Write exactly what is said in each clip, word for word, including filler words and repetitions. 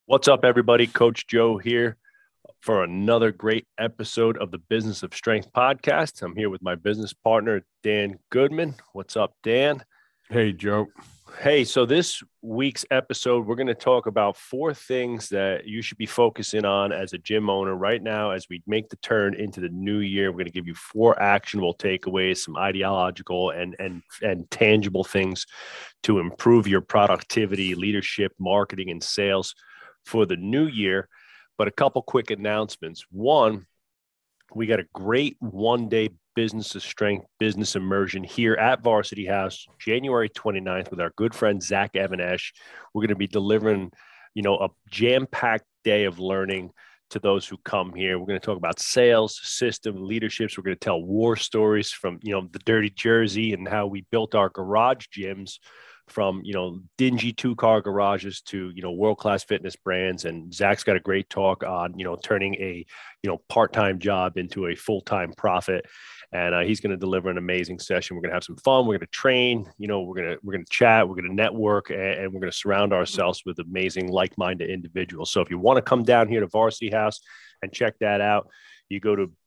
What's up, everybody? Coach Joe here for another great episode of the Business of Strength podcast. I'm here with my business partner, Dan Goodman. What's up, Dan? Hey, Joe. Hey, so this week's episode, we're going to talk about four things that you should be focusing on as a gym owner right now as we make the turn into the new year. We're going to give you four actionable takeaways, some ideological and and and tangible things to improve your productivity, leadership, marketing, and sales for the new year. But a couple quick announcements. One, we got a great one-day Business of Strength business immersion here at Varsity House, January twenty-ninth, with our good friend Zach Evanesh. We're going to be delivering, you know, a jam-packed day of learning to those who come here. We're going to talk about sales, system, leaderships. We're going to tell war stories from, you know, the dirty Jersey and how we built our garage gyms from, you know, dingy two-car garages to, you know, world-class fitness brands. And Zach's got a great talk on, you know, turning a, you know, part-time job into a full-time profit. And uh, he's going to deliver an amazing session. We're going to have some fun. We're going to train, you know, we're going to, we're going to chat, we're going to network, and, and we're going to surround ourselves with amazing like-minded individuals. So if you want to come down here to Varsity House and check that out, you go to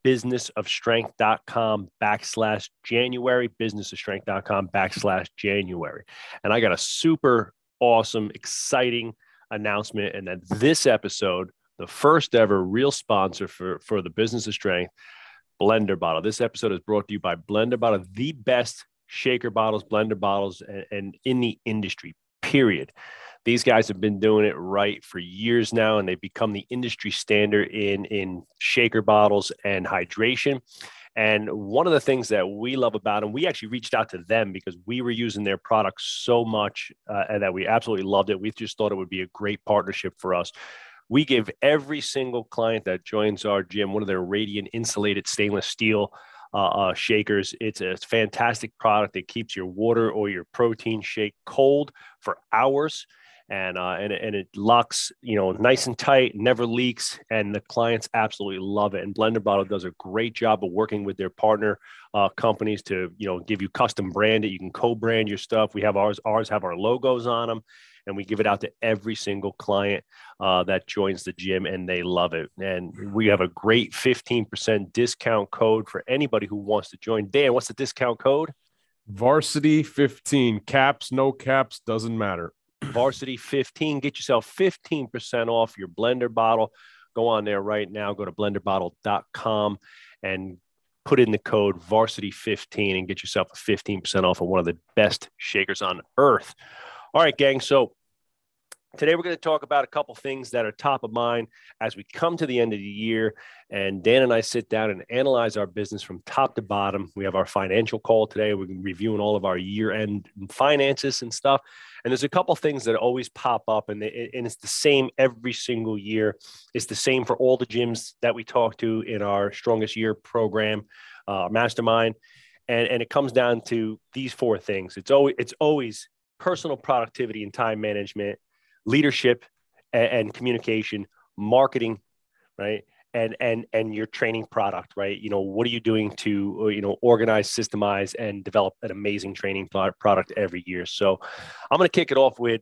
businessofstrength.com backslash January, businessofstrength.com backslash January. And I got a super awesome, exciting announcement. And that this episode, the first ever real sponsor for, for the Business of Strength, Blender Bottle. This episode is brought to you by Blender Bottle, the best shaker bottles, blender bottles, and, and in the industry, period. These guys have been doing it right for years now, and they've become the industry standard in, in shaker bottles and hydration. And one of the things that we love about them, we actually reached out to them because we were using their products so much uh, and that we absolutely loved it. We just thought it would be a great partnership for us. We give every single client that joins our gym one of their Radiant insulated stainless steel uh, uh, shakers. It's a fantastic product that keeps your water or your protein shake cold for hours. And, uh, and, and it locks, you know, nice and tight, never leaks, and the clients absolutely love it. And Blender Bottle does a great job of working with their partner uh, companies to, you know, give you custom brand it. You can co-brand your stuff. We have ours, ours have our logos on them, and we give it out to every single client uh, that joins the gym, and they love it. And we have a great fifteen percent discount code for anybody who wants to join. Dan, what's the discount code? Varsity fifteen. Caps, no caps, doesn't matter. Varsity fifteen. Get yourself fifteen percent off your Blender Bottle. Go on there right now. Go to blender bottle dot com and put in the code Varsity fifteen and get yourself a fifteen percent off of one of the best shakers on earth. All right, gang. So today we're going to talk about a couple things that are top of mind as we come to the end of the year, and Dan and I sit down and analyze our business from top to bottom. We have our financial call today. We're reviewing all of our year-end finances and stuff. And there's a couple things that always pop up, and, they, and it's the same every single year. It's the same for all the gyms that we talk to in our Strongest Year program, uh, mastermind. And, and it comes down to these four things. It's always, it's always personal productivity and time management, leadership and, and communication, marketing, right? And, and, and your training product, right? You know, what are you doing to, you know, organize, systemize, and develop an amazing training product every year? So I'm going to kick it off with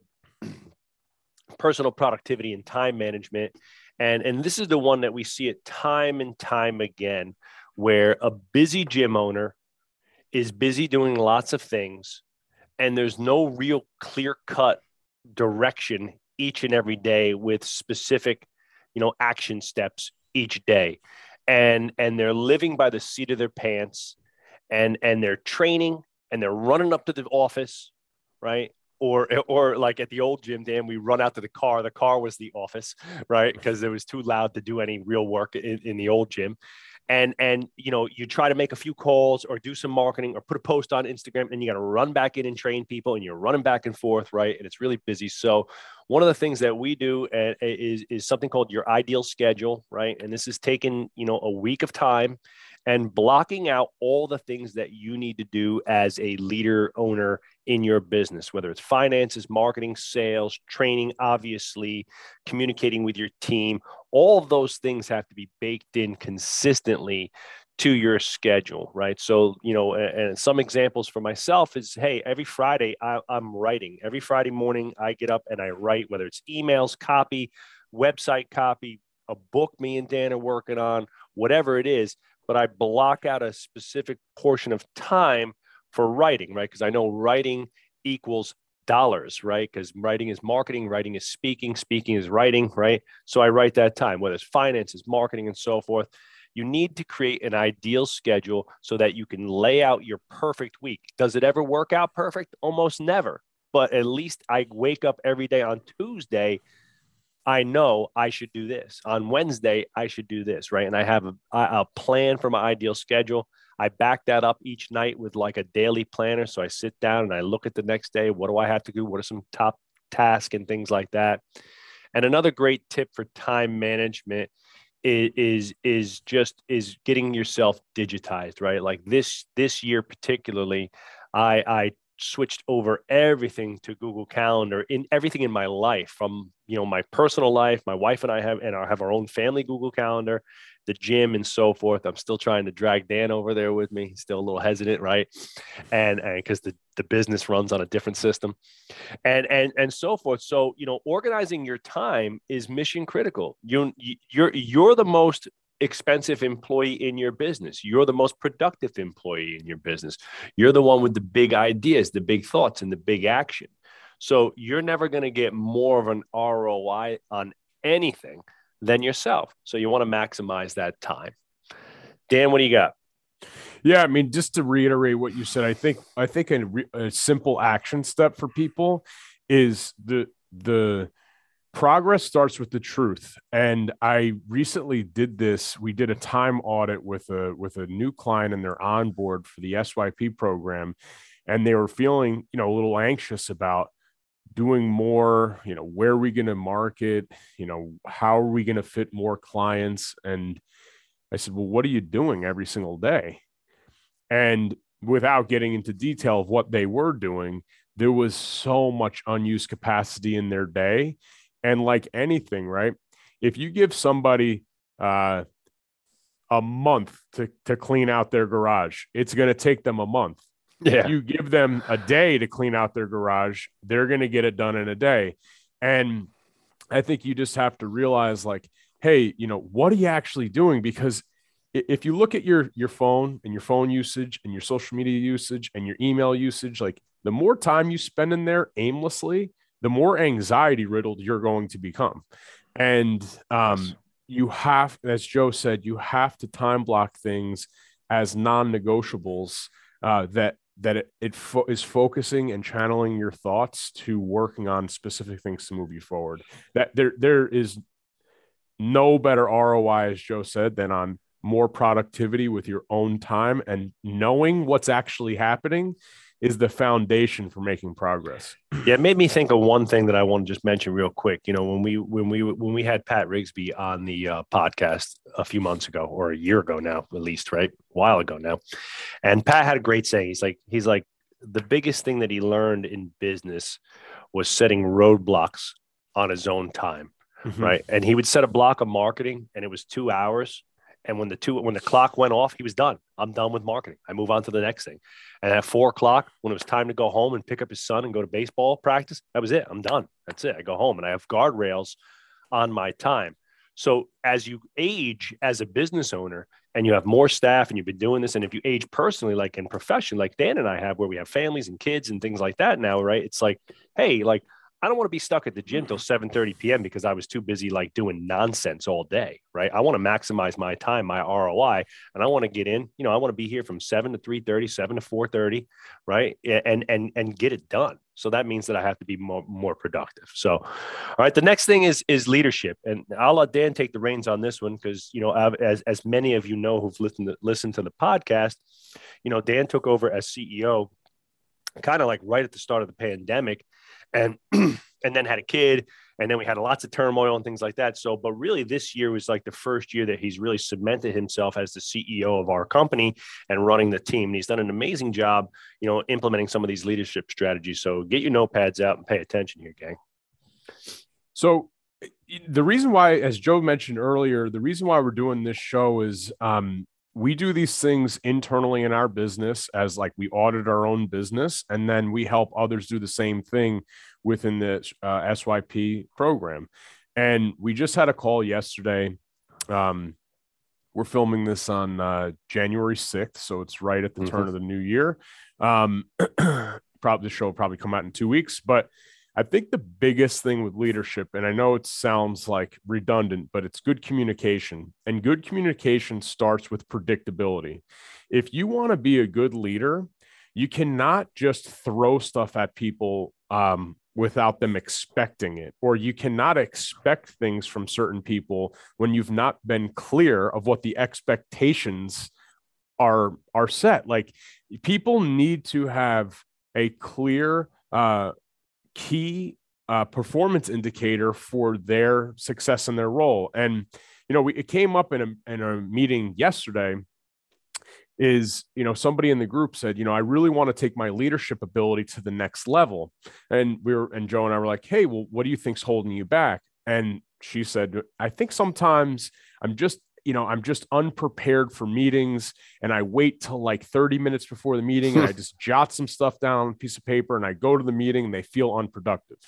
personal productivity and time management. And, and this is the one that we see it time and time again, where a busy gym owner is busy doing lots of things, and there's no real clear-cut direction each and every day with specific, you know, action steps each day. And, and they're living by the seat of their pants, and, and they're training and they're running up to the office, right? Or, or like at the old gym, Dan, we run out to the car. The car was the office, right? Because it was too loud to do any real work in, in the old gym. And, and, you know, you try to make a few calls or do some marketing or put a post on Instagram, and you got to run back in and train people, and you're running back and forth, right? And it's really busy. So one of the things that we do uh, is, is something called your ideal schedule, right? And this is taking, you know, a week of time and blocking out all the things that you need to do as a leader owner in your business, whether it's finances, marketing, sales, training, obviously, communicating with your team. All of those things have to be baked in consistently to your schedule, right? So, you know, and, and some examples for myself is, hey, every Friday I, I'm writing. Every Friday morning I get up and I write, whether it's emails, copy, website copy, a book me and Dan are working on, whatever it is, but I block out a specific portion of time for writing, right? Because I know writing equals dollars, right? Because writing is marketing, writing is speaking, speaking is writing, right? So I write that time, whether it's finances, marketing, and so forth. You need to create an ideal schedule so that you can lay out your perfect week. Does it ever work out perfect? Almost never. But at least I wake up every day on Tuesday, I know I should do this. On Wednesday, I should do this, right? And I have a, a plan for my ideal schedule. I back that up each night with like a daily planner. So I sit down and I look at the next day. What do I have to do? What are some top tasks and things like that? And another great tip for time management is, is, is just is getting yourself digitized, right? Like this, this year particularly, I, I switched over everything to Google Calendar in everything in my life, from, you know, my personal life. My wife and I have, and I have our own family Google Calendar, the gym and so forth. I'm still trying to drag Dan over there with me. He's still a little hesitant, right? And, and cause the, the business runs on a different system and, and, and so forth. So, you know, organizing your time is mission critical. You, you're, you're the most expensive employee in your business. You're the most productive employee in your business. You're the one with the big ideas, the big thoughts, and the big action. So you're never going to get more of an R O I on anything than yourself. So you want to maximize that time. Dan, what do you got? Yeah, I mean, just to reiterate what you said, I think I think a, re- a simple action step for people is the the progress starts with the truth. And I recently did this. We did a time audit with a with a new client, and they're on board for the S Y P program, and they were feeling, you know, a little anxious about doing more. You know, where are we going to market? You know, how are we going to fit more clients? And I said, well, what are you doing every single day? And without getting into detail of what they were doing, there was so much unused capacity in their day. And like anything, right? If you give somebody uh, a month to, to clean out their garage, it's going to take them a month. Yeah. If you give them a day to clean out their garage, they're going to get it done in a day. And I think you just have to realize, like, hey, you know, what are you actually doing? Because if you look at your, your phone and your phone usage and your social media usage and your email usage, like the more time you spend in there aimlessly, the more anxiety riddled you're going to become. And um, yes. you have, as Joe said, you have to time block things as non-negotiables uh, that, that it, it fo- is focusing and channeling your thoughts to working on specific things to move you forward. That there, there is no better R O I, as Joe said, than on more productivity with your own time, and knowing what's actually happening is the foundation for making progress. Yeah, it made me think of one thing that I want to just mention real quick. You know, when we when we when we had Pat Rigsby on the uh, podcast a few months ago, or a year ago now, at least, right? A while ago now. And Pat had a great saying. He's like, he's like, the biggest thing that he learned in business was setting roadblocks on his own time, mm-hmm. right? And he would set a block of marketing, and it was two hours. And when the two, when the clock went off, he was done. I'm done with marketing. I move on to the next thing. And at four o'clock, when it was time to go home and pick up his son and go to baseball practice, that was it. I'm done. That's it. I go home, and I have guardrails on my time. So as you age as a business owner and you have more staff and you've been doing this, and if you age personally, like in profession, like Dan and I have, where we have families and kids and things like that now, right? It's like, hey, like, I don't want to be stuck at the gym till seven thirty p.m. because I was too busy like doing nonsense all day, right? I want to maximize my time, my R O I, and I want to get in, you know, I want to be here from seven to three thirty, seven to four thirty, right? And, and, and get it done. So that means that I have to be more, more productive. So, all right, the next thing is, is leadership. And I'll let Dan take the reins on this one because, you know, as, as many of you know who've listened to, listened to the podcast, you know, Dan took over as C E O kind of like right at the start of the pandemic, and and then had a kid, and then we had lots of turmoil and things like that. So, but really this year was like the first year that he's really cemented himself as the C E O of our company and running the team. And he's done an amazing job, you know, implementing some of these leadership strategies. So get your notepads out and pay attention here, gang. So the reason why, as Joe mentioned earlier, the reason why we're doing this show is um, we do these things internally in our business, as like we audit our own business, and then we help others do the same thing within the uh, S Y P program. And we just had a call yesterday. Um, we're filming this on uh, January sixth, so it's right at the mm-hmm. turn of the new year. Um, probably the show will probably come out in two weeks, but I think the biggest thing with leadership, and I know it sounds like redundant, but it's good communication, and good communication starts with predictability. If you want to be a good leader, you cannot just throw stuff at people um, without them expecting it, or you cannot expect things from certain people when you've not been clear of what the expectations are, are set. Like, people need to have a clear uh, key uh, performance indicator for their success in their role. And, you know, we, it came up in a, in a meeting yesterday is, you know, somebody in the group said, you know, I really want to take my leadership ability to the next level. And we were, and Joe and I were like, hey, well, what do you think's holding you back? And she said, I think sometimes I'm just, you know, I'm just unprepared for meetings, and I wait till like thirty minutes before the meeting and I just jot some stuff down on a piece of paper and I go to the meeting and they feel unproductive.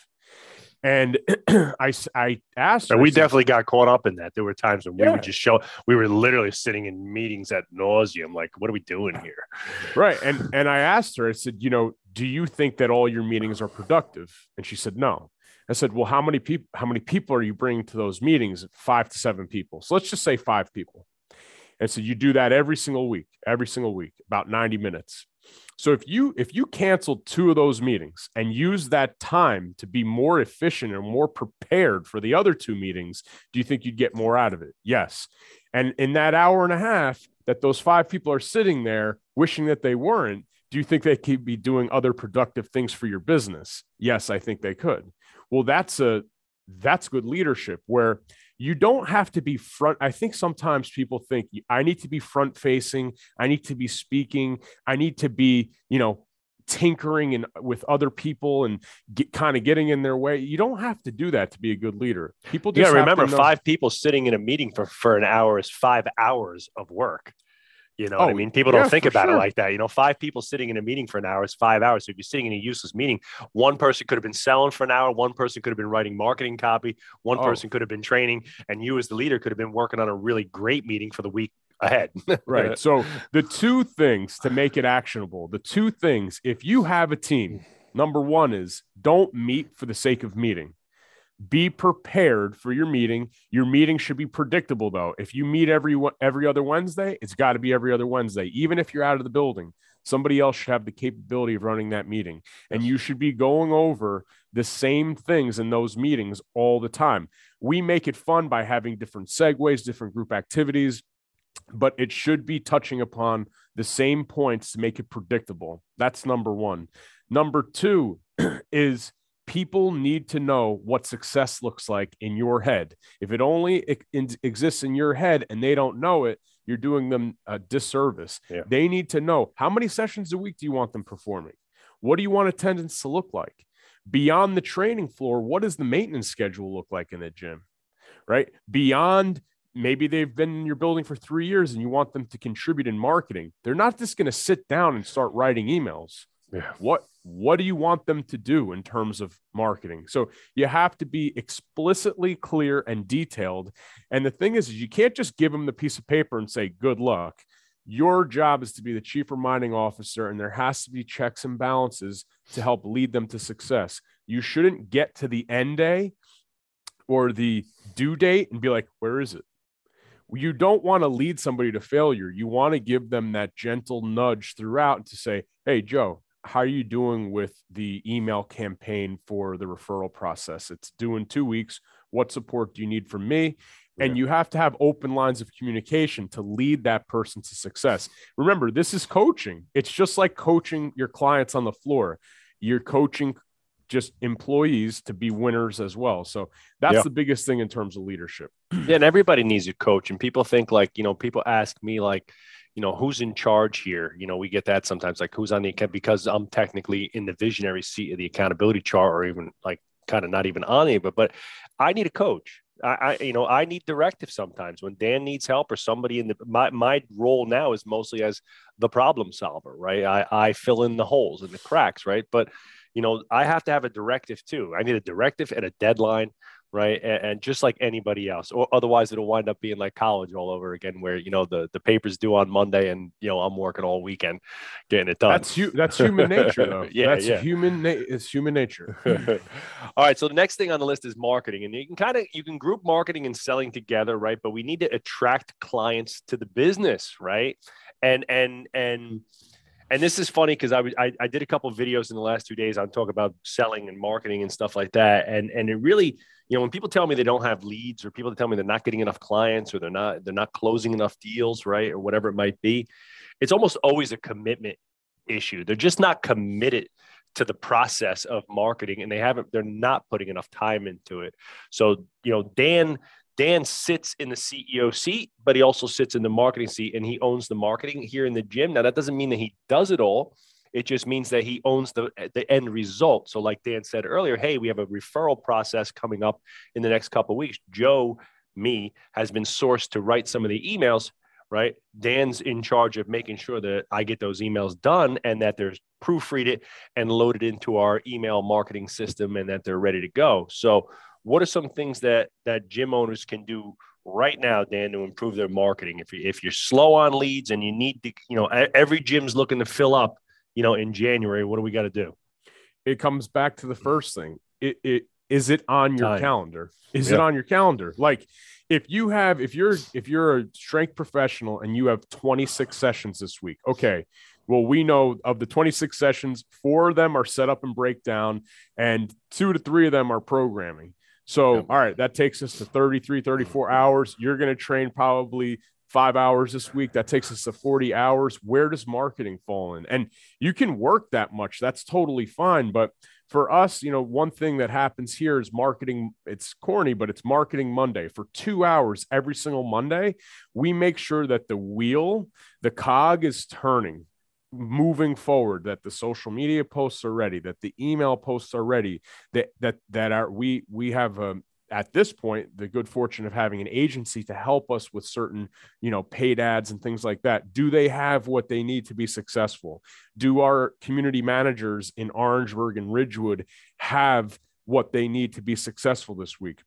And I, I asked her, and we said, definitely got caught up in that. There were times when we yeah. would just show, we were literally sitting in meetings at nauseum. Like, what are we doing here? Right. And, and I asked her, I said, you know, do you think that all your meetings are productive? And she said, no. I said, well, how many people, how many people are you bringing to those meetings? Five to seven people. So let's just say five people. And so you do that every single week, every single week, about ninety minutes. So if you, if you canceled two of those meetings and use that time to be more efficient and more prepared for the other two meetings, do you think you'd get more out of it? Yes. And in that hour and a half that those five people are sitting there wishing that they weren't, do you think they could be doing other productive things for your business? Yes, I think they could. Well, that's a, that's good leadership, where you don't have to be front. I think sometimes people think I need to be front facing. I need to be speaking. I need to be, you know, tinkering and with other people and get, kind of getting in their way. You don't have to do that to be a good leader. People just yeah, have remember to know- five people sitting in a meeting for, for an hour is five hours of work. You know oh, what I mean? People yeah, don't think about sure. it like that. You know, five people sitting in a meeting for an hour is five hours. So if you're sitting in a useless meeting, one person could have been selling for an hour. One person could have been writing marketing copy. One oh. person could have been training. And you as the leader could have been working on a really great meeting for the week ahead. Right. So the two things to make it actionable, the two things, if you have a team, number one is don't meet for the sake of meeting. Be prepared for your meeting. Your meeting should be predictable, though. If you meet every every other Wednesday, it's got to be every other Wednesday. Even if you're out of the building, somebody else should have the capability of running that meeting. And you should be going over the same things in those meetings all the time. We make it fun by having different segues, different group activities, but it should be touching upon the same points to make it predictable. That's number one. Number two is people need to know what success looks like in your head. If it only it exists in your head and they don't know it, you're doing them a disservice. Yeah. They need to know, how many sessions a week do you want them performing? What do you want attendance to look like? Beyond the training floor, what does the maintenance schedule look like in the gym, right? Beyond, maybe they've been in your building for three years and you want them to contribute in marketing. They're not just going to sit down and start writing emails. Yeah. What what do you want them to do in terms of marketing? So you have to be explicitly clear and detailed. And the thing is, is you can't just give them the piece of paper and say, good luck. Your job is to be the chief reminding officer, and there has to be checks and balances to help lead them to success. You shouldn't get to the end day or the due date and be like, where is it? You don't want to lead somebody to failure. You want to give them that gentle nudge throughout to say, hey, Joe, how are you doing with the email campaign for the referral process? It's due in two weeks. What support do you need from me? And Yeah. you have to have open lines of communication to lead that person to success. Remember, this is coaching. It's just like coaching your clients on the floor. You're coaching just employees to be winners as well. So that's Yeah. the biggest thing in terms of leadership. Yeah, and everybody needs a coach. And people think like, you know, people ask me like, you know, who's in charge here? You know, we get that sometimes, like who's on the account, because I'm technically in the visionary seat of the accountability chart, or even like kind of not even on it, but, but I need a coach. I, I, you know, I need directive sometimes when Dan needs help or somebody in the, my, my role now is mostly as the problem solver, right? I, I fill in the holes and the cracks, right? But, you know, I have to have a directive too. I need a directive and a deadline. right? And, and just like anybody else, or otherwise it'll wind up being like college all over again, where, you know, the, the paper's due on Monday and, you know, I'm working all weekend getting it done. That's hu- that's human nature though. yeah. That's Yeah. human. Na- it's human nature. All right. So the next thing on the list is marketing, and you can kind of, you can group marketing and selling together, right? But we need to attract clients to the business, right? And, and, and, and this is funny because I, I I did a couple of videos in the last two days on talk about selling and marketing and stuff like that. And and it really, you know, when people tell me they don't have leads, or people tell me they're not getting enough clients, or they're not they're not closing enough deals, right, or whatever it might be, it's almost always a commitment issue. They're just not committed to the process of marketing, and they haven't they're not putting enough time into it. So, you know, Dan Dan sits in the C E O seat, but he also sits in the marketing seat, and he owns the marketing here in the gym. Now, that doesn't mean that he does it all. It just means that he owns the, the end result. So like Dan said earlier, hey, we have a referral process coming up in the next couple of weeks. Joe, me, has been sourced to write some of the emails, right? Dan's in charge of making sure that I get those emails done, and that they're proofreaded and loaded into our email marketing system, and that they're ready to go. So what are some things that that gym owners can do right now, Dan, to improve their marketing? If you, if you're slow on leads and you need to, you know, every gym's looking to fill up, you know, in January, what do we got to do? It comes back to the first thing. It, it is it on your Time. calendar? Is Yeah. it on your calendar? Like if you have, if you're, if you're a strength professional and you have twenty-six sessions this week, okay. Well, we know of the twenty-six sessions, four of them are set up and breakdown, and two to three of them are programming. So, Yep. all right, that takes us to thirty-three, thirty-four hours. You're going to train probably five hours this week. That takes us to forty hours. Where does marketing fall in? And you can work that much. That's totally fine. But for us, you know, one thing that happens here is marketing. It's corny, but it's Marketing Monday. For two hours every single Monday, we make sure that the wheel, the cog is turning, moving forward, that the social media posts are ready, that the email posts are ready, that that that are we we have um, at this point the good fortune of having an agency to help us with certain, you know, paid ads and things like that. Do they have what they need to be successful? Do our community managers in Orangeburg and Ridgewood have what they need to be successful this week?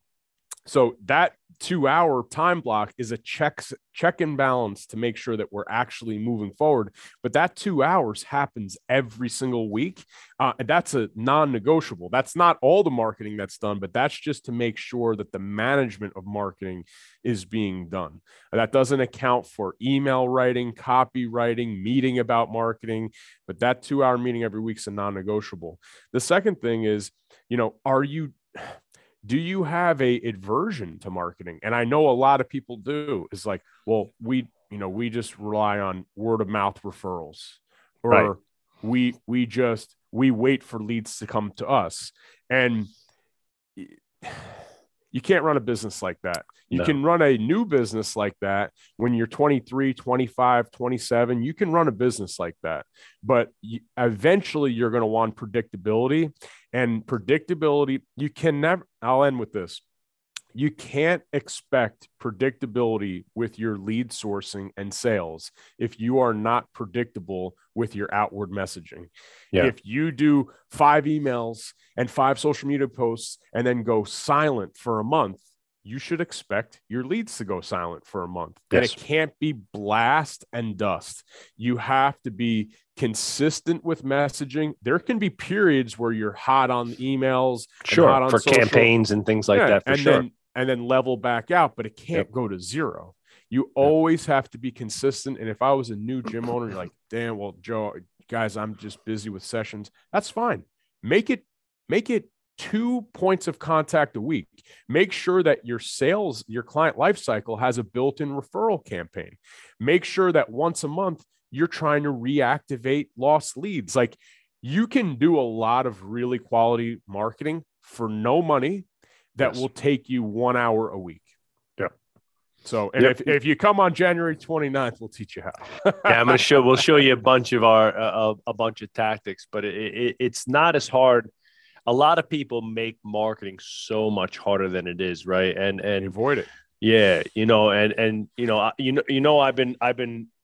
So that two hour time block is a check, check and balance to make sure that we're actually moving forward. But that two hours happens every single week. Uh, and that's a non-negotiable. That's not all the marketing that's done, but that's just to make sure that the management of marketing is being done. That doesn't account for email writing, copywriting, meeting about marketing, but that two hour meeting every week is a non-negotiable. The second thing is, you know, are you... do you have a aversion to marketing? And I know a lot of people do. It's like, well, we, you know, we just rely on word of mouth referrals, or Right. we, we just, we wait for leads to come to us. And you can't run a business like that. You No. can run a new business like that when you're twenty-three, twenty-five, twenty-seven. You can run a business like that, but you, eventually you're going to want predictability. And predictability, you can never, I'll end with this. You can't expect predictability with your lead sourcing and sales if you are not predictable with your outward messaging. Yeah. If you do five emails and five social media posts and then go silent for a month, you should expect your leads to go silent for a month. Yes. And it can't be blast and dust. You have to be consistent with messaging. There can be periods where you're hot on emails, Sure, hot on for social campaigns and things like yeah, that, for and sure. then and then level back out, but it can't Yep. go to zero. You always have to be consistent. And if I was a new gym owner, you're like, damn, well, Joe, guys, I'm just busy with sessions. That's fine. Make it, make it two points of contact a week. Make sure that your sales, your client life cycle has a built-in referral campaign. Make sure that once a month you're trying to reactivate lost leads. Like, you can do a lot of really quality marketing for no money that Yes. will take you one hour a week. Yeah. So, and Yep. if, if you come on January twenty-ninth, we'll teach you how. Yeah, I'm going to show, we'll show you a bunch of our, uh, a bunch of tactics, but it, it, it's not as hard. A lot of people make marketing so much harder than it is. Right. And, and avoid it. yeah, you know, and, and, you know, I- you know, you know, I've been, I've been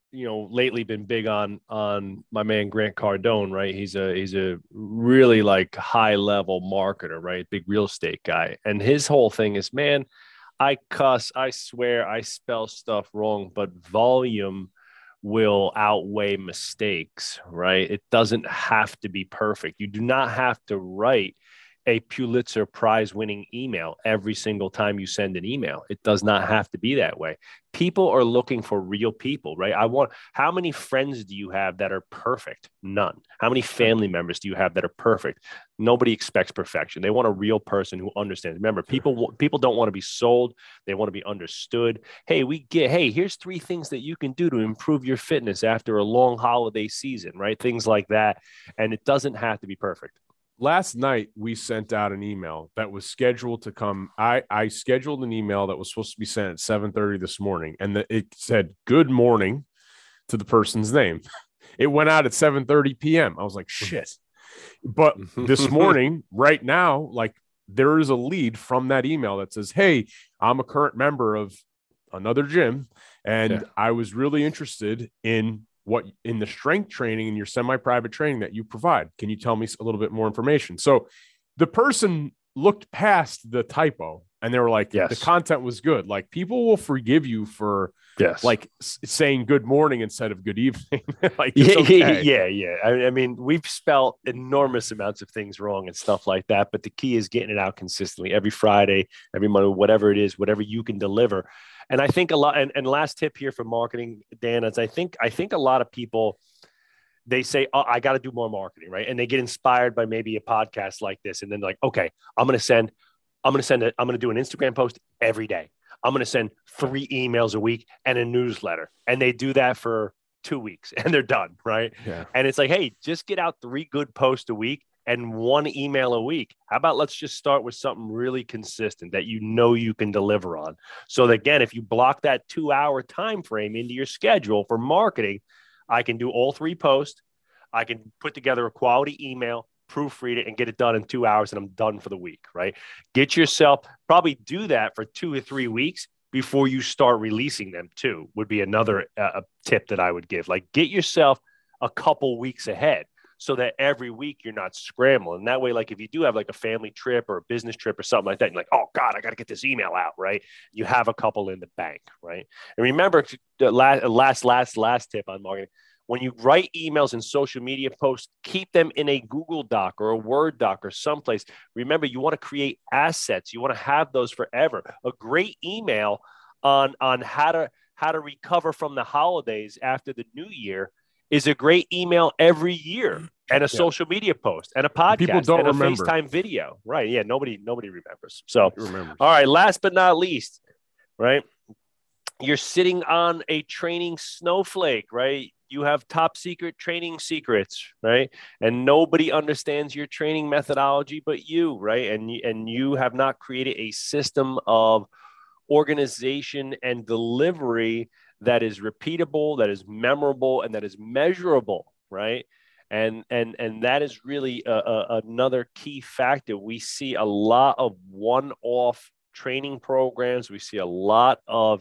you know, lately been big on on my man Grant Cardone, right? He's a he's a really like high level marketer, right? Big real estate guy. And his whole thing is, man, I cuss, I swear, I spell stuff wrong, but volume will outweigh mistakes, right? It doesn't have to be perfect. You do not have to write a Pulitzer Prize winning email every single time you send an email. It does not have to be that way. People are looking for real people, right? I want, how many friends do you have that are perfect? None. How many family members do you have that are perfect? Nobody expects perfection. They want a real person who understands. Remember, people, people don't want to be sold. They want to be understood. Hey, we get, hey, here's three things that you can do to improve your fitness after a long holiday season, right? Things like that. And it doesn't have to be perfect. Last night we sent out an email that was scheduled to come. I, I scheduled an email that was supposed to be sent at seven thirty this morning, and the, it said good morning to the person's name. It went out at seven thirty p.m. I was like, shit. But this morning, right now, like there is a lead from that email that says, hey, I'm a current member of another gym, and yeah. I was really interested in what in the strength training and your semi-private training that you provide. Can you tell me a little bit more information? So the person looked past the typo and they were like, yes. The content was good. Like people will forgive you for yes. like s- saying good morning instead of good evening. Like, yeah, okay. yeah, yeah. I, I mean, we've spelled enormous amounts of things wrong and stuff like that, but the key is getting it out consistently every Friday, every Monday, whatever it is, whatever you can deliver. And I think a lot, and, and last tip here for marketing, Dan, is I think, I think a lot of people, they say, oh, I got to do more marketing, right? And they get inspired by maybe a podcast like this. And then they're like, okay, I'm going to send, I'm going to send it. I'm going to do an Instagram post every day. I'm going to send three emails a week and a newsletter. And they do that for two weeks and they're done, right? Yeah. And it's like, hey, just get out three good posts a week and one email a week. How about let's just start with something really consistent that you know you can deliver on. So that, again, if you block that two hour time frame into your schedule for marketing, I can do all three posts. I can put together a quality email, proofread it, and get it done in two hours, and I'm done for the week, right? Get yourself, probably do that for two or three weeks before you start releasing them too, would be another uh, tip that I would give. Like get yourself a couple weeks ahead, so that every week you're not scrambling. And that way, like if you do have like a family trip or a business trip or something like that, you're like, oh God, I got to get this email out, right? You have a couple in the bank, right? And remember, the last, last, last, last tip on marketing, when you write emails and social media posts, keep them in a Google Doc or a Word doc or someplace. Remember, you want to create assets. You want to have those forever. A great email on, on how to, how to recover from the holidays after the new year is a great email every year, and a yeah. social media post and a podcast. People don't and a remember. FaceTime video. Right. Yeah. Nobody, nobody remembers. So, remembers. All right. Last but not least, right. You're sitting on a training snowflake, right? You have top secret training secrets, right? And nobody understands your training methodology but you, right? And, and you have not created a system of organization and delivery that is repeatable, that is memorable, and that is measurable, right? And and and that is really a, a, another key factor. We see a lot of one-off training programs. We see a lot of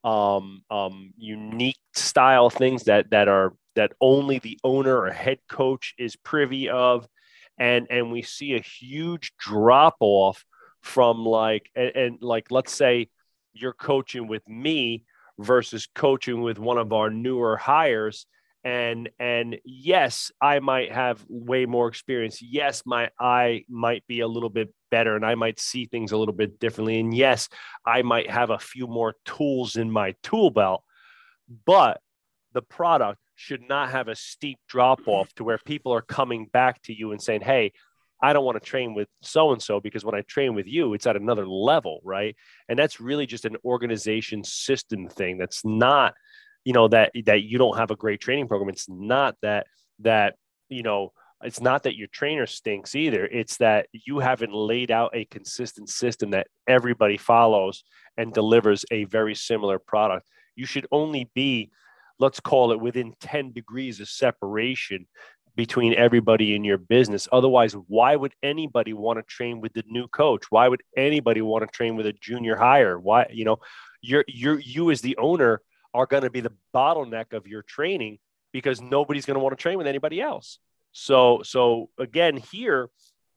um, um, unique style things that that are that only the owner or head coach is privy of, and and we see a huge drop off from like and, and like let's say you're coaching with me versus coaching with one of our newer hires. And, and yes, I might have way more experience. Yes, my eye might be a little bit better and I might see things a little bit differently. And yes, I might have a few more tools in my tool belt, but the product should not have a steep drop off to where people are coming back to you and saying, hey, I don't want to train with so-and-so because when I train with you, it's at another level, right? And that's really just an organization system thing. That's not, you know, that, that you don't have a great training program. It's not that, that, you know, it's not that your trainer stinks either. It's that you haven't laid out a consistent system that everybody follows and delivers a very similar product. You should only be, let's call it, within ten degrees of separation between everybody in your business. Otherwise, why would anybody want to train with the new coach? Why would anybody want to train with a junior hire? Why, you know, you're, you're, you as the owner are going to be the bottleneck of your training because nobody's going to want to train with anybody else. So, so again, here,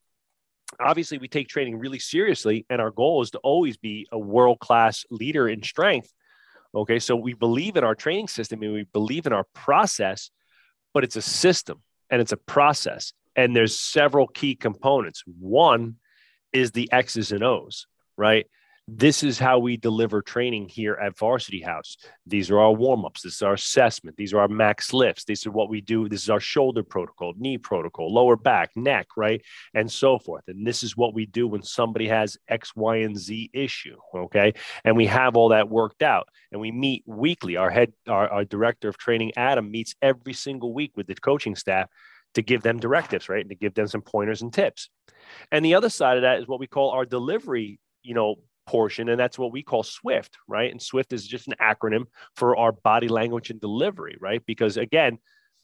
obviously we take training really seriously, and our goal is to always be a world-class leader in strength. Okay. So we believe in our training system and we believe in our process, but it's a system and it's a process. And there's several key components. One is the X's and O's, right? This is how we deliver training here at Varsity House. These are our warm-ups. This is our assessment. These are our max lifts. This is what we do. This is our shoulder protocol, knee protocol, lower back, neck, right? And so forth. And this is what we do when somebody has X, Y, and Z issue, okay? And we have all that worked out. And we meet weekly. Our head, our, our director of training, Adam, meets every single week with the coaching staff to give them directives, right? And to give them some pointers and tips. And the other side of that is what we call our delivery, you know, portion. And that's what we call SWIFT, right? And SWIFT is just an acronym for our body language and delivery, right? Because again,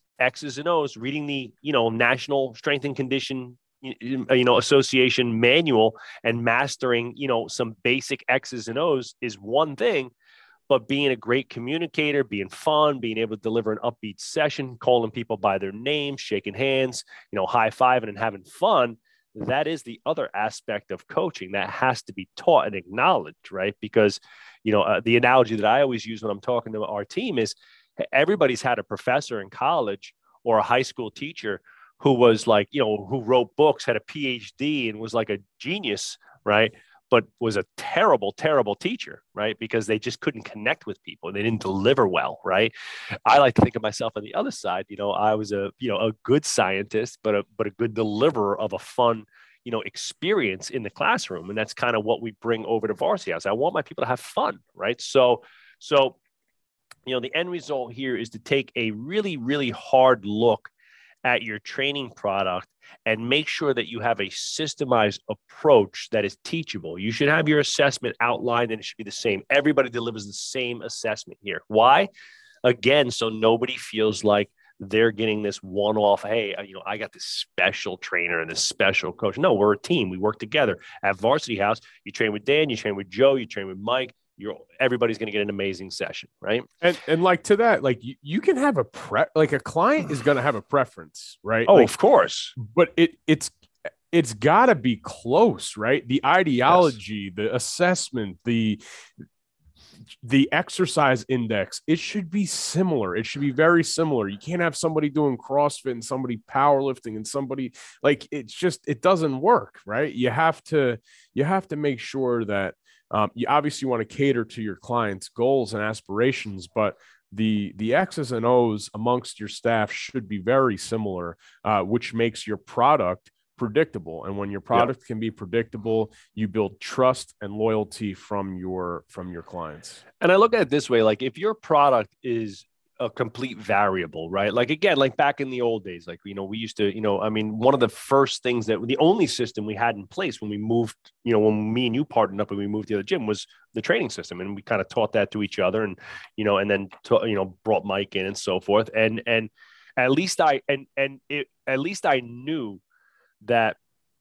X's and O's, reading the, you know, National Strength and Condition, you know, Association manual and mastering, you know, some basic X's and O's is one thing. But being a great communicator, being fun, being able to deliver an upbeat session, calling people by their names, shaking hands, you know, high-fiving and having fun, that is the other aspect of coaching that has to be taught and acknowledged, right? Because, you know, uh, the analogy that I always use when I'm talking to our team is everybody's had a professor in college or a high school teacher who was like, you know, who wrote books, had a P H D and was like a genius, right? But was a terrible, terrible teacher, right? Because they just couldn't connect with people. They didn't deliver well, right? I like to think of myself on the other side. You know, I was a, you know, a good scientist, but a, but a good deliverer of a fun, you know, experience in the classroom. And that's kind of what we bring over to Varsity House. I want my people to have fun, right? So, so, you know, the end result here is to take a really, really hard look at your training product and make sure that you have a systemized approach that is teachable. You should have your assessment outlined and it should be the same. Everybody delivers the same assessment here. Why? Again, so nobody feels like they're getting this one-off, hey, you know, I got this special trainer and this special coach. No, we're a team. We work together. At Varsity House, you train with Dan, you train with Joe, you train with Mike. You're everybody's going to get an amazing session, right? And and like to that, like you, you can have a pre like a client is going to have a preference, right? Oh, like, of course. But it it's it's got to be close, right? The ideology, yes. The assessment, the the exercise index, it should be similar. It should be very similar. You can't have somebody doing CrossFit and somebody powerlifting and somebody like it's just it doesn't work, right? You have to you have to make sure that Um, you obviously want to cater to your clients' goals and aspirations, but the the X's and O's amongst your staff should be very similar, uh, which makes your product predictable. And when your product yeah. can be predictable, you build trust and loyalty from your from your clients. And I look at it this way: like if your product is a complete variable, right? Like again, like back in the old days, like, you know, we used to, you know, I mean, one of the first things that the only system we had in place when we moved, you know, when me and you partnered up and we moved to the gym was the training system. And we kind of taught that to each other and, you know, and then, to, you know, brought Mike in and so forth. And, and at least I, and, and it, at least I knew that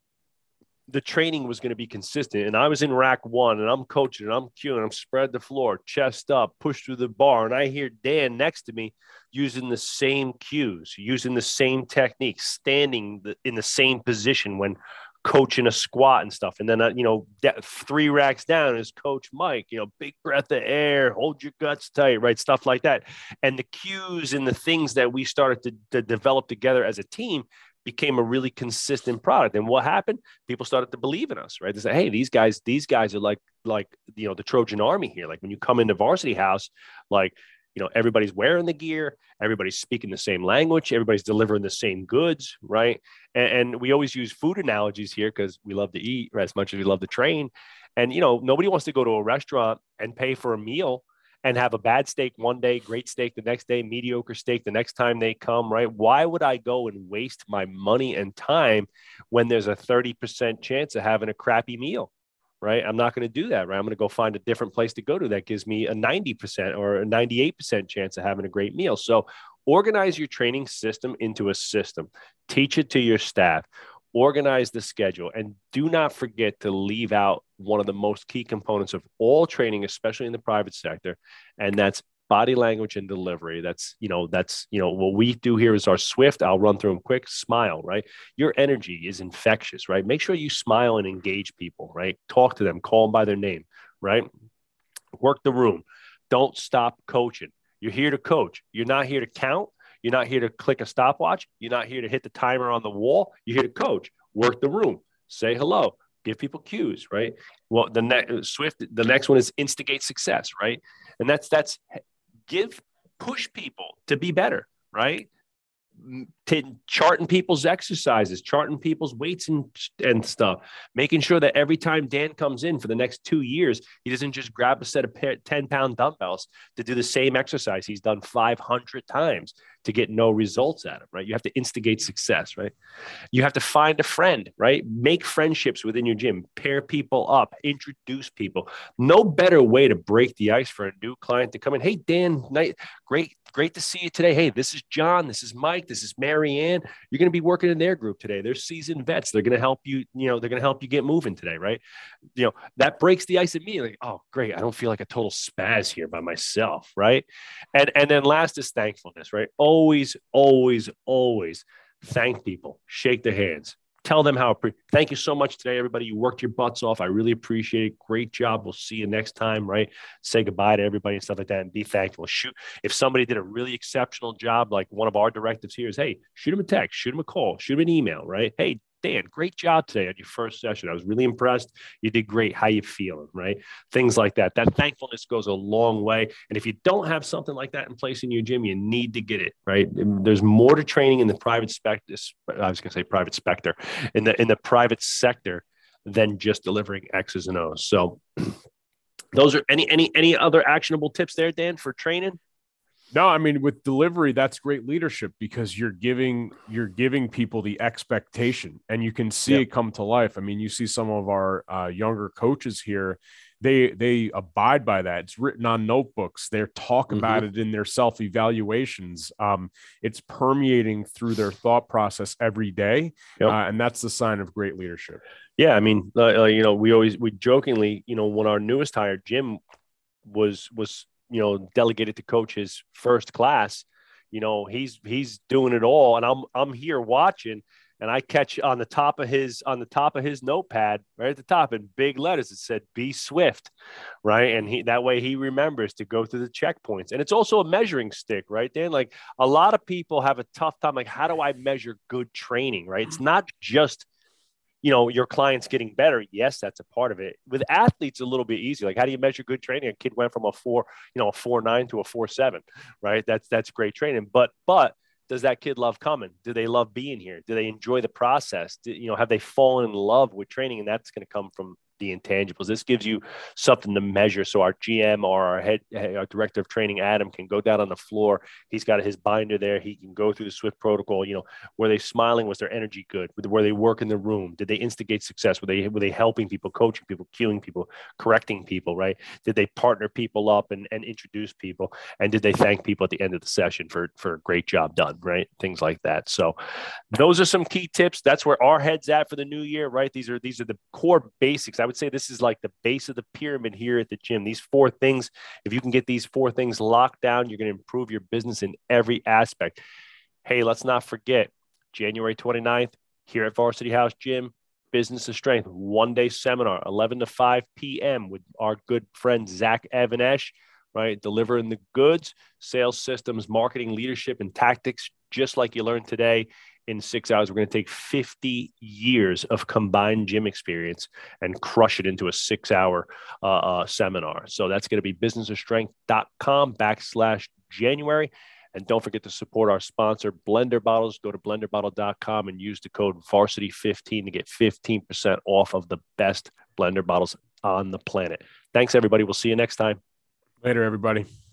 the training was going to be consistent. And I was in rack one and I'm coaching and I'm cueing, I'm spread the floor, chest up, push through the bar. And I hear Dan next to me using the same cues, using the same technique, standing in the same position when coaching a squat and stuff. And then, uh, you know, three racks down is Coach Mike, you know, big breath of air, hold your guts tight, right? Stuff like that. And the cues and the things that we started to, to develop together as a team became a really consistent product. And what happened? People started to believe in us, right? They say, hey, these guys, these guys are like, like, you know, the Trojan army here. Like when you come into Varsity House, like, you know, everybody's wearing the gear, everybody's speaking the same language, everybody's delivering the same goods, right? And, and we always use food analogies here because we love to eat right, as much as we love to train. And, you know, nobody wants to go to a restaurant and pay for a meal and have a bad steak one day, great steak the next day, mediocre steak the next time they come, right? Why would I go and waste my money and time when there's a thirty percent chance of having a crappy meal, right? I'm not going to do that, right? I'm going to go find a different place to go to that gives me a ninety percent or a ninety-eight percent chance of having a great meal. So organize your training system into a system. Teach it to your staff. Organize the schedule, and do not forget to leave out one of the most key components of all training, especially in the private sector, and that's body language and delivery. That's, you know, that's, you know, what we do here is our Swift. I'll run through them quick. Smile, right? Your energy is infectious, right? Make sure you smile and engage people, right? Talk to them, call them by their name, right? Work the room. Don't stop coaching. You're here to coach. You're not here to count. You're not here to click a stopwatch. You're not here to hit the timer on the wall. You're here to coach. Work the room. Say hello. Give people cues, right? Well, the next Swift, the next one is instigate success, right? And that's that's give push people to be better, right? To charting people's exercises, charting people's weights and, and stuff, making sure that every time Dan comes in for the next two years, he doesn't just grab a set of ten pound dumbbells to do the same exercise he's done five hundred times to get no results at him, right? You have to instigate success, right? You have to find a friend, right? Make friendships within your gym, pair people up, introduce people. No better way to break the ice for a new client to come in. Hey, Dan, night, great, great to see you today. Hey, this is John. This is Mike. This is Mary Ann. You're going to be working in their group today. They're seasoned vets. They're going to help you, you know, they're going to help you get moving today, right? You know, that breaks the ice immediately. Like, oh, great. I don't feel like a total spaz here by myself, right? And, and then last is thankfulness, right? Always, always, always thank people, shake their hands, tell them how, thank you so much today, everybody. You worked your butts off. I really appreciate it. Great job. We'll see you next time, right? Say goodbye to everybody and stuff like that and be thankful. Shoot. If somebody did a really exceptional job, like one of our directives here is, hey, shoot them a text, shoot them a call, shoot them an email, right? Hey, Dan, great job today on your first session. I was really impressed. You did great. How you feeling, right? Things like that. That thankfulness goes a long way. And if you don't have something like that in place in your gym, you need to get it, right? There's more to training in the private specter. I was going to say private specter in the, in the private sector than just delivering X's and O's. So those are any, any, any other actionable tips there, Dan, for training? No, I mean, with delivery, that's great leadership because you're giving you're giving people the expectation and you can see yep. it come to life. I mean, you see some of our uh, younger coaches here, they they abide by that. It's written on notebooks. They're talk mm-hmm. about it in their self-evaluations. Um, it's permeating through their thought process every day. Yep. Uh, and that's the sign of great leadership. Yeah. I mean, uh, you know, we always, we jokingly, you know, when our newest hire, Jim was, was, you know, delegated to coach his first class, you know, he's, he's doing it all. And I'm, I'm here watching and I catch on the top of his, on the top of his notepad, right at the top in big letters, it said, be swift. Right. And he, that way he remembers to go through the checkpoints. And it's also a measuring stick, right, Dan? Like a lot of people have a tough time. Like, how do I measure good training? Right. It's not just, you know, your client's getting better. Yes, that's a part of it. With athletes, a little bit easy. Like, how do you measure good training? A kid went from a four, you know, a four nine to a four seven, right? That's that's great training. But but does that kid love coming? Do they love being here? Do they enjoy the process? Do, you know, have they fallen in love with training? And that's going to come from the intangibles. This gives you something to measure. So our G M or our head, our director of training, Adam, can go down on the floor. He's got his binder there. He can go through the Swift protocol. You know, were they smiling? Was their energy good? Were they work in the room? Did they instigate success? Were they, were they helping people, coaching people, cueing people, correcting people, right? Did they partner people up and, and introduce people? And did they thank people at the end of the session for, for a great job done, right? Things like that. So those are some key tips. That's where our head's at for the new year, right? These are, these are the core basics. I would say this is like the base of the pyramid here at the gym. These four things, if you can get these four things locked down, you're going to improve your business in every aspect. Hey, let's not forget January twenty-ninth here at Varsity House Gym, Business of Strength, one day seminar, eleven to five p.m. with our good friend, Zach Avanesh, right? Delivering the goods, sales systems, marketing, leadership, and tactics, just like you learned today. In six hours, we're going to take fifty years of combined gym experience and crush it into a six hour uh, uh, seminar. So that's going to be businessofstrength.com backslash January. And don't forget to support our sponsor, Blender Bottles. Go to blender bottle dot com and use the code varsity fifteen to get fifteen percent off of the best blender bottles on the planet. Thanks, everybody. We'll see you next time. Later, everybody.